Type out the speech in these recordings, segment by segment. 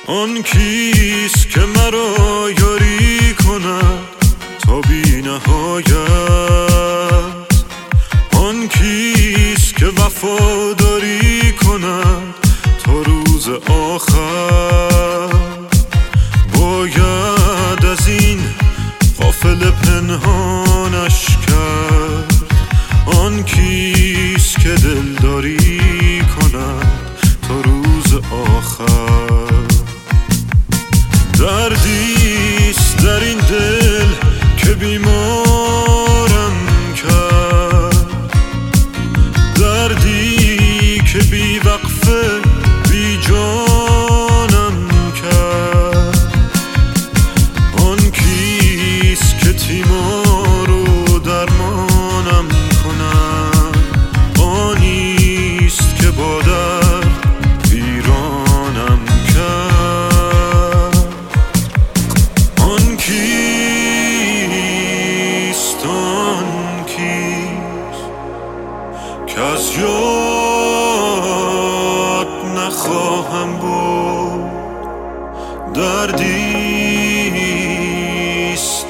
آن کیست که مرا یاری کند تا بی نهایت؟ آن کیست که وفاداری کند تا روز آخر؟ باید از این غافل پنهانش کرد. آن کیست که دلداری کند تا روز آخر؟ دردیست در این دل که بیمارم کرد، دردی که بی وقفه بی جانم کرد. آن کیست که تیمار و درمانم کند؟ آنیست که با درد ویرانم کرد. آن کیست که از یاد نخواهم بود؟ دردیست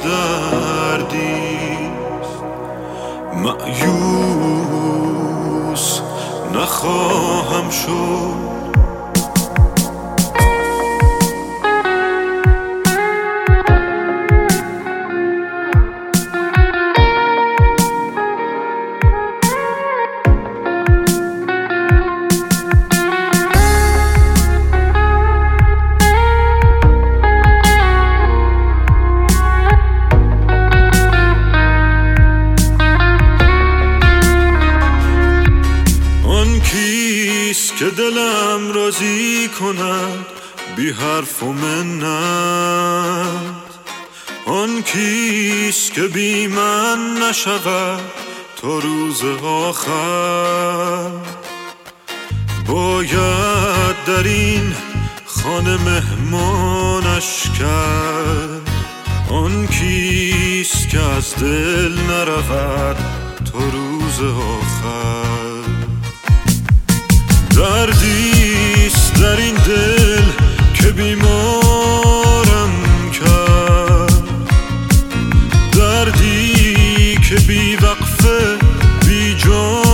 مأیوس نخواهم شد. که دلم راضی کند بی حرف و منت؟ آن کیست که بی من نشود تا روز آخر؟ باید در این خانه مهمانش کرد. آن کیست که از دل نرود تا روز آخر؟ دردیست در این دل که بیمارم کرد، دردی که بی وقفه بی جان